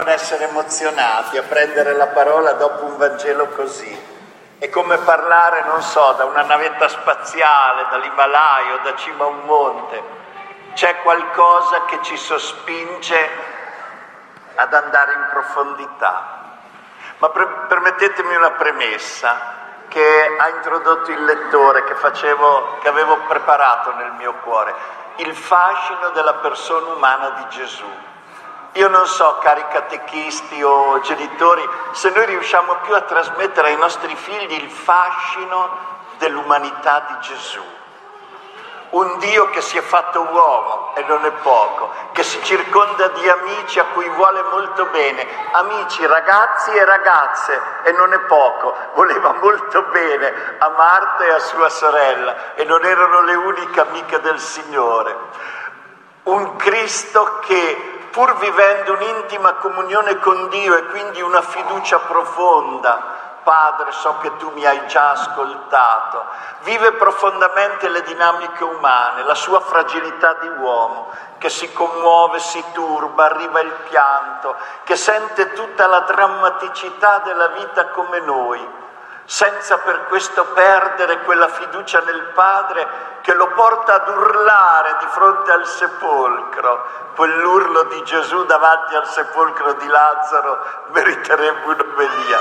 essere emozionati a prendere la parola dopo un Vangelo così. È come parlare, non so, da una navetta spaziale, dall'Himalaya o da cima a un monte. C'è qualcosa che ci sospinge ad andare in profondità. Ma permettetemi una premessa che ha introdotto il lettore, che avevo preparato nel mio cuore: il fascino della persona umana di Gesù. Io non so, cari catechisti o genitori, se noi riusciamo più a trasmettere ai nostri figli il fascino dell'umanità di Gesù. Un Dio che si è fatto uomo, e non è poco, che si circonda di amici a cui vuole molto bene, amici, ragazzi e ragazze, e non è poco, voleva molto bene a Marta e a sua sorella, e non erano le uniche amiche del Signore. Un Cristo che, pur vivendo un'intima comunione con Dio e quindi una fiducia profonda, Padre, so che tu mi hai già ascoltato, vive profondamente le dinamiche umane, la sua fragilità di uomo, che si commuove, si turba, arriva il pianto, che sente tutta la drammaticità della vita come noi, senza per questo perdere quella fiducia nel Padre che lo porta ad urlare di fronte al sepolcro. Quell'urlo di Gesù davanti al sepolcro di Lazzaro meriterebbe un'omelia.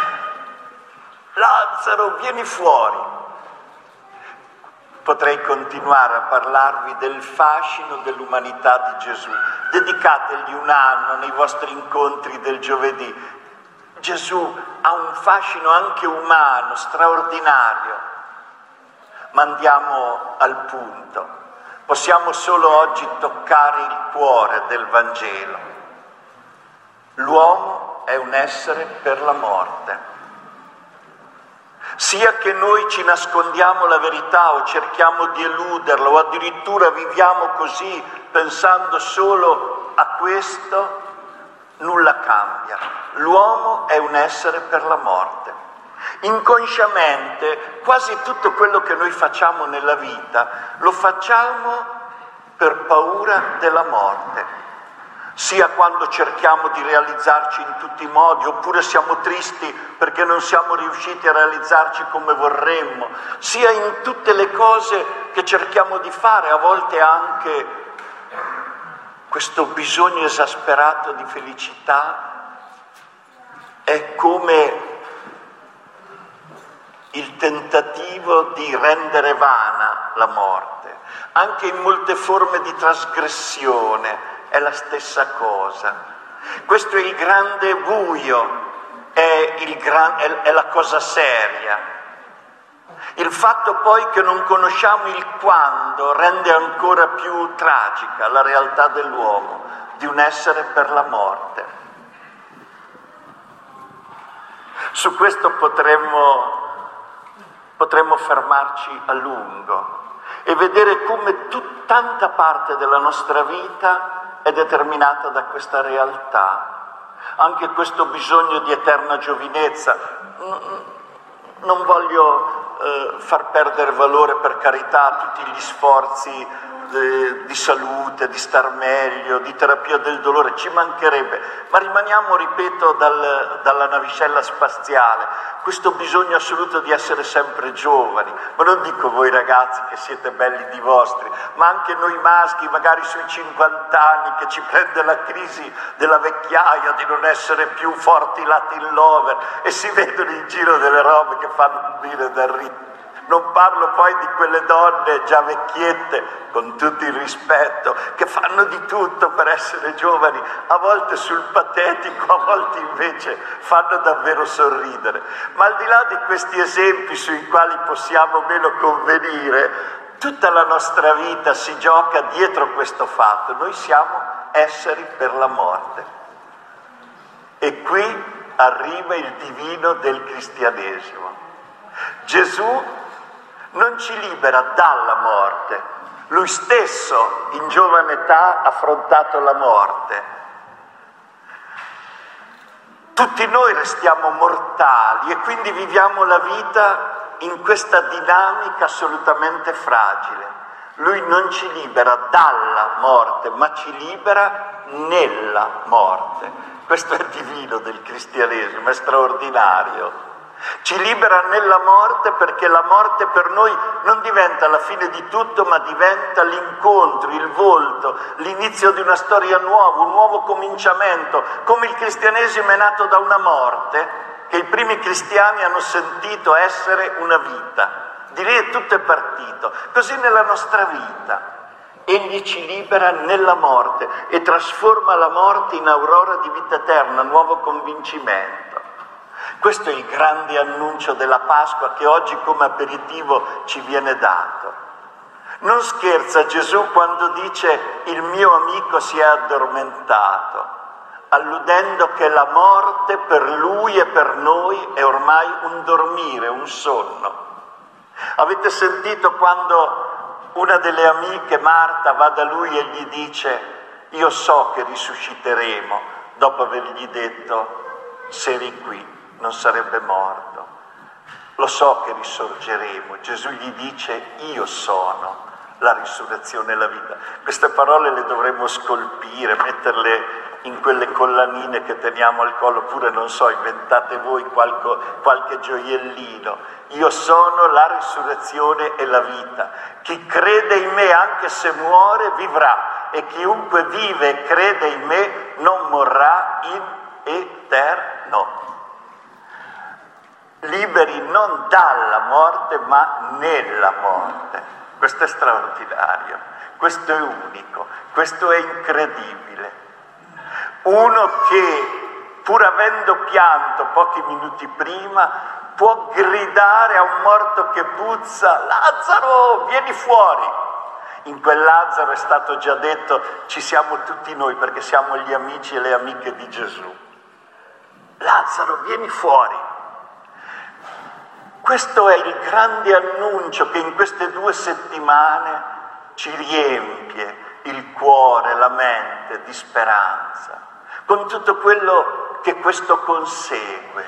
Lazzaro, vieni fuori. Potrei continuare a parlarvi del fascino dell'umanità di Gesù. Dedicategli un anno nei vostri incontri del giovedì. Gesù ha un fascino anche umano, straordinario. Ma andiamo al punto. Possiamo solo oggi toccare il cuore del Vangelo. L'uomo è un essere per la morte. Sia che noi ci nascondiamo la verità o cerchiamo di eluderla o addirittura viviamo così pensando solo a questo, nulla cambia. L'uomo è un essere per la morte. Inconsciamente quasi tutto quello che noi facciamo nella vita lo facciamo per paura della morte. Sia quando cerchiamo di realizzarci in tutti i modi, oppure siamo tristi perché non siamo riusciti a realizzarci come vorremmo, sia in tutte le cose che cerchiamo di fare, a volte anche questo bisogno esasperato di felicità è come il tentativo di rendere vana la morte. Anche in molte forme di trasgressione è la cosa. Questo è il grande buio, è la cosa seria. Il fatto poi che non conosciamo il quando rende ancora più tragica la realtà dell'uomo, di un essere per la morte. Su questo potremmo fermarci a lungo e vedere come tanta parte della nostra vita è determinata da questa realtà. Anche questo bisogno di eterna giovinezza. Non voglio far perdere valore, per carità, a tutti gli sforzi di salute, di star meglio, di terapia del dolore, ci mancherebbe, ma rimaniamo, ripeto, dalla navicella spaziale, questo bisogno assoluto di essere sempre giovani, ma non dico voi ragazzi che siete belli di vostri, ma anche noi maschi, magari sui 50 anni, che ci prende la crisi della vecchiaia, di non essere più forti Latin lover, e si vedono in giro delle robe che fanno venire dal ritmo. Non parlo poi di quelle donne già vecchiette, con tutto il rispetto, che fanno di tutto per essere giovani, a volte sul patetico, a volte invece fanno davvero sorridere. Ma al di là di questi esempi sui quali possiamo meno convenire, tutta la nostra vita si gioca dietro questo fatto. Noi siamo esseri per la morte. E qui arriva il divino del cristianesimo. Gesù non ci libera dalla morte, lui stesso in giovane età ha affrontato la morte. Tutti noi restiamo mortali e quindi viviamo la vita in questa dinamica assolutamente fragile. Lui non ci libera dalla morte, ma ci libera nella morte. Questo è divino del cristianesimo, è straordinario. Ci libera nella morte, perché la morte per noi non diventa la fine di tutto, ma diventa l'incontro, il volto, l'inizio di una storia nuova, un nuovo cominciamento. Come il cristianesimo è nato da una morte che i primi cristiani hanno sentito essere una vita. Di lì tutto è partito. Così nella nostra vita Egli ci libera nella morte e trasforma la morte in aurora di vita eterna, nuovo convincimento. Questo è il grande annuncio della Pasqua che oggi come aperitivo ci viene dato. Non scherza Gesù quando dice il mio amico si è addormentato, alludendo che la morte per lui e per noi è ormai un dormire, un sonno. Avete sentito quando una delle amiche, Marta, va da lui e gli dice io so che risusciteremo, dopo avergli detto se eri qui non sarebbe morto. Lo so che risorgeremo. Gesù gli dice io sono la risurrezione e la vita. Queste parole le dovremmo scolpire, metterle in quelle collanine che teniamo al collo, oppure non so, inventate voi qualche gioiellino. Io sono la risurrezione e la vita. Chi crede in me, anche se muore, vivrà, e chiunque vive e crede in me non morrà in eterno. Liberi non dalla morte, ma nella morte. Questo è straordinario, questo è unico, questo è incredibile. Uno che, pur avendo pianto pochi minuti prima, può gridare a un morto che puzza: Lazzaro, vieni fuori! In quel Lazzaro è stato già detto, ci siamo tutti noi perché siamo gli amici e le amiche di Gesù. Lazzaro, vieni fuori! Questo è il grande annuncio che in queste 2 settimane ci riempie il cuore, la mente di speranza, con tutto quello che questo consegue.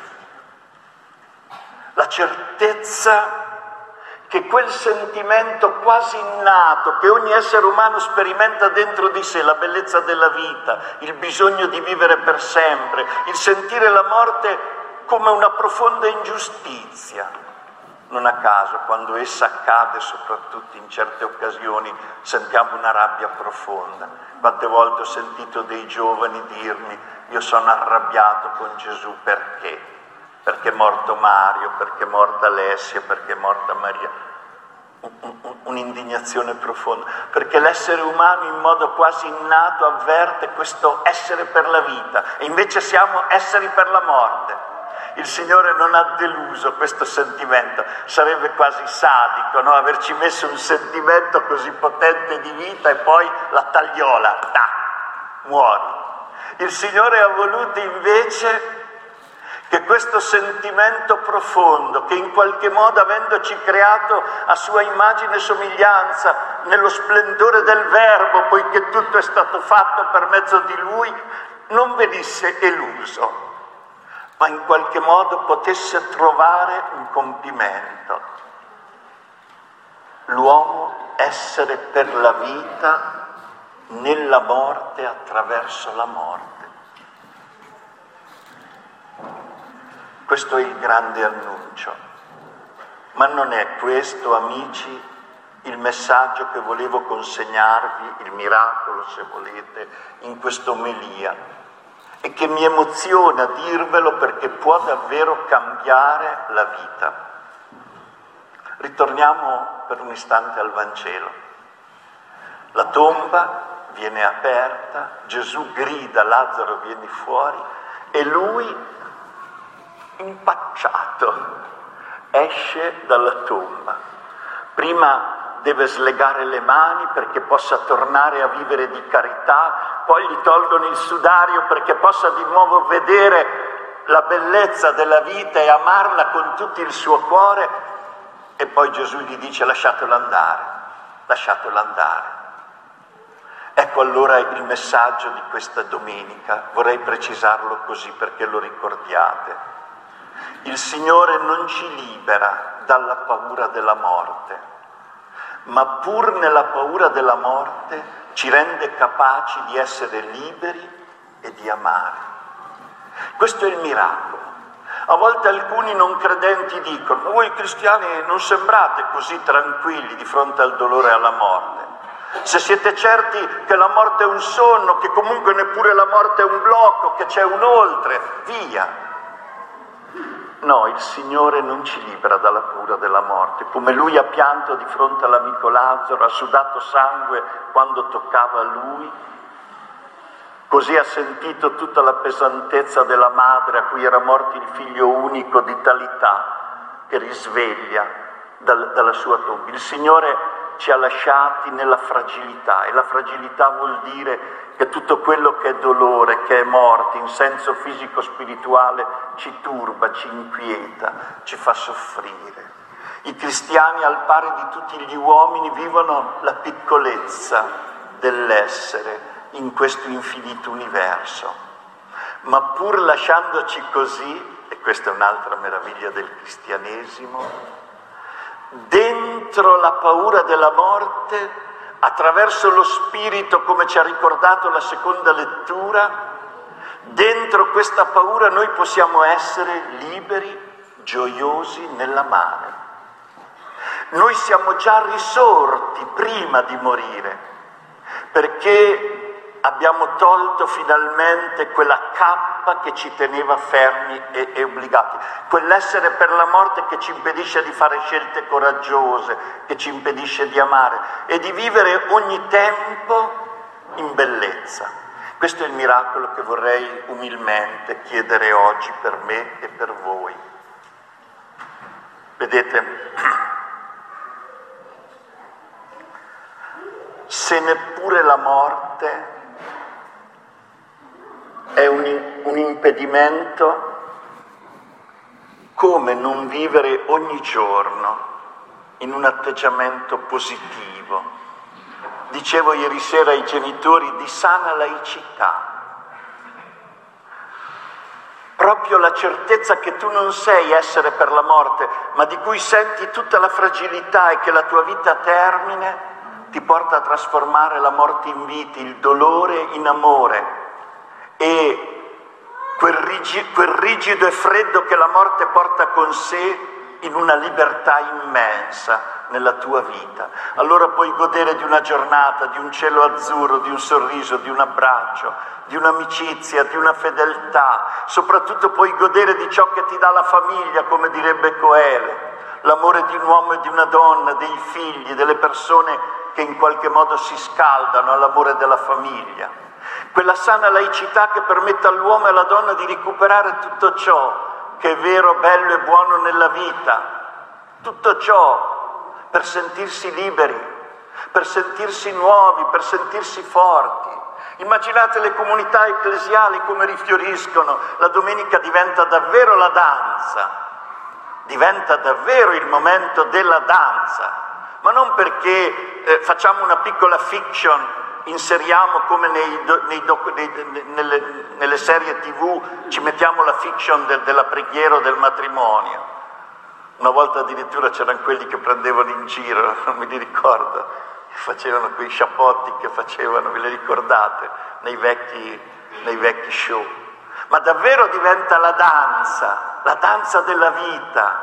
La certezza che quel sentimento quasi innato che ogni essere umano sperimenta dentro di sé, la bellezza della vita, il bisogno di vivere per sempre, il sentire la morte come una profonda ingiustizia. Non a caso, quando essa accade, soprattutto in certe occasioni, sentiamo una rabbia profonda. Quante volte ho sentito dei giovani dirmi: io sono arrabbiato con Gesù perché? Perché è morto Mario, perché è morta Alessia, perché è morta Maria. Un'indignazione profonda, perché l'essere umano in modo quasi innato avverte questo essere per la vita, e invece siamo esseri per la morte. Il Signore non ha deluso questo sentimento, sarebbe quasi sadico, no? Averci messo un sentimento così potente di vita e poi la tagliola, muori. Il Signore ha voluto invece che questo sentimento profondo, che in qualche modo, avendoci creato a sua immagine e somiglianza, nello splendore del Verbo, poiché tutto è stato fatto per mezzo di Lui, non venisse eluso, ma in qualche modo potesse trovare un compimento. L'uomo essere per la vita nella morte, attraverso la morte. Questo è il grande annuncio. Ma non è questo, amici, il messaggio che volevo consegnarvi, il miracolo, se volete, in questa omelia, e che mi emoziona dirvelo perché può davvero cambiare la vita. Ritorniamo per un istante al Vangelo. La tomba viene aperta, Gesù grida: Lazzaro, vieni fuori, e lui, impacciato, esce dalla tomba. Prima deve slegare le mani perché possa tornare a vivere di carità, poi gli tolgono il sudario perché possa di nuovo vedere la bellezza della vita e amarla con tutto il suo cuore, e poi Gesù gli dice: lasciatelo andare, lasciatelo andare. Ecco allora il messaggio di questa domenica, vorrei precisarlo così perché lo ricordiate. Il Signore non ci libera dalla paura della morte, ma pur nella paura della morte ci rende capaci di essere liberi e di amare. Questo è il miracolo. A volte alcuni non credenti dicono: ma voi cristiani non sembrate così tranquilli di fronte al dolore e alla morte. Se siete certi che la morte è un sonno, che comunque neppure la morte è un blocco, che c'è un oltre, via. No, il Signore non ci libera dalla paura della morte. Come Lui ha pianto di fronte all'amico Lazzaro, ha sudato sangue quando toccava a Lui, così ha sentito tutta la pesantezza della madre a cui era morto il figlio unico di Talità, che risveglia dalla sua tomba. Il Signore ci ha lasciati nella fragilità, e la fragilità vuol dire che tutto quello che è dolore, che è morte, in senso fisico-spirituale, ci turba, ci inquieta, ci fa soffrire. I cristiani, al pari di tutti gli uomini, vivono la piccolezza dell'essere in questo infinito universo, ma pur lasciandoci così, e questa è un'altra meraviglia del cristianesimo, dentro la paura della morte, attraverso lo Spirito, come ci ha ricordato la seconda lettura, dentro questa paura noi possiamo essere liberi, gioiosi nell'amare. Noi siamo già risorti prima di morire, perché abbiamo tolto finalmente quella cappa che ci teneva fermi e obbligati, quell'essere per la morte che ci impedisce di fare scelte coraggiose, che ci impedisce di amare e di vivere ogni tempo in bellezza. Questo è il miracolo che vorrei umilmente chiedere oggi per me e per voi. Vedete, se neppure la morte è un impedimento, come non vivere ogni giorno in un atteggiamento positivo? Dicevo ieri sera ai genitori di sana laicità, proprio la certezza che tu non sei essere per la morte, ma di cui senti tutta la fragilità e che la tua vita termine, ti porta a trasformare la morte in vita, il dolore in amore, e quel rigido e freddo che la morte porta con sé in una libertà immensa nella tua vita. Allora puoi godere di una giornata, di un cielo azzurro, di un sorriso, di un abbraccio, di un'amicizia, di una fedeltà. Soprattutto puoi godere di ciò che ti dà la famiglia, come direbbe Coele, l'amore di un uomo e di una donna, dei figli, delle persone che in qualche modo si scaldano all'amore della famiglia. Quella sana laicità che permette all'uomo e alla donna di recuperare tutto ciò che è vero, bello e buono nella vita, tutto ciò per sentirsi liberi, per sentirsi nuovi, per sentirsi forti. Immaginate le comunità ecclesiali come rifioriscono, la domenica diventa davvero la danza, diventa davvero il momento della danza, ma non perché facciamo una piccola fiction, inseriamo come nelle serie TV, ci mettiamo la fiction della preghiera o del matrimonio. Una volta addirittura c'erano quelli che prendevano in giro, non me li ricordo, facevano quei sciapotti che facevano, ve li ricordate, nei vecchi show. Ma davvero diventa la danza della vita.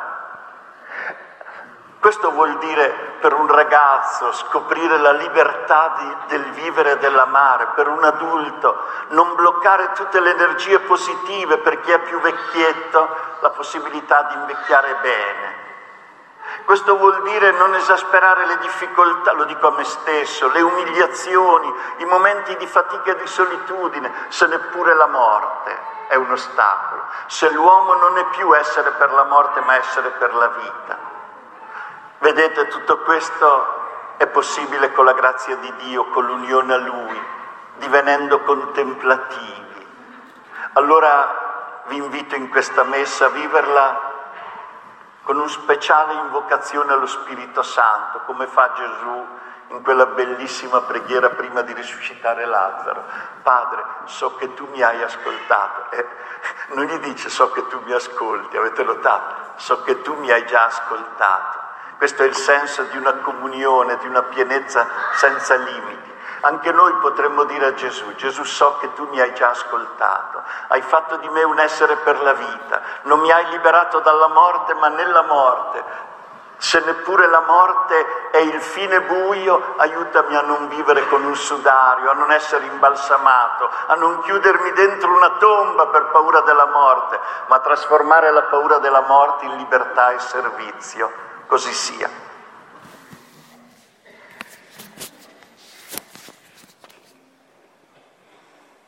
Questo vuol dire per un ragazzo scoprire la libertà del vivere e dell'amare, per un adulto non bloccare tutte le energie positive, per chi è più vecchietto la possibilità di invecchiare bene. Questo vuol dire non esasperare le difficoltà, lo dico a me stesso, le umiliazioni, i momenti di fatica e di solitudine, se neppure la morte è un ostacolo, se l'uomo non è più essere per la morte ma essere per la vita. Vedete, tutto questo è possibile con la grazia di Dio, con l'unione a Lui, divenendo contemplativi. Allora vi invito in questa messa a viverla con una speciale invocazione allo Spirito Santo, come fa Gesù in quella bellissima preghiera prima di risuscitare Lazzaro. Padre, so che tu mi hai ascoltato. Non gli dice so che tu mi ascolti, avete notato? So che tu mi hai già ascoltato. Questo è il senso di una comunione, di una pienezza senza limiti. Anche noi potremmo dire a Gesù: Gesù, so che tu mi hai già ascoltato, hai fatto di me un essere per la vita, non mi hai liberato dalla morte, ma nella morte, se neppure la morte è il fine buio, aiutami a non vivere con un sudario, a non essere imbalsamato, a non chiudermi dentro una tomba per paura della morte, ma a trasformare la paura della morte in libertà e servizio. Così sia.